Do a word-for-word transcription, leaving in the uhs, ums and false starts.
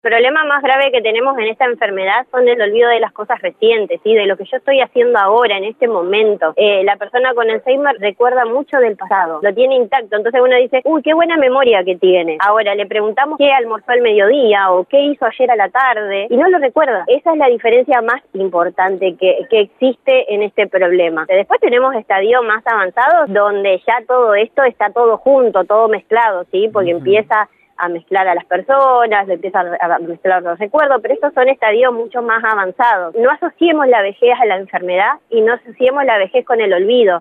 El problema más grave que tenemos en esta enfermedad son el olvido de las cosas recientes, ¿sí? De lo que yo estoy haciendo ahora, en este momento. Eh, la persona con Alzheimer recuerda mucho del pasado, lo tiene intacto, entonces uno dice, uy, qué buena memoria que tiene. Ahora le preguntamos qué almorzó al mediodía o qué hizo ayer a la tarde y no lo recuerda. Esa es la diferencia más importante que, que existe en este problema. Después tenemos estadios más avanzados donde ya todo esto está todo junto, todo mezclado, ¿sí? Porque uh-huh. empieza a mezclar a las personas, empieza a mezclar los recuerdos, pero estos son estadios mucho más avanzados. No asociemos la vejez a la enfermedad y no asociemos la vejez con el olvido.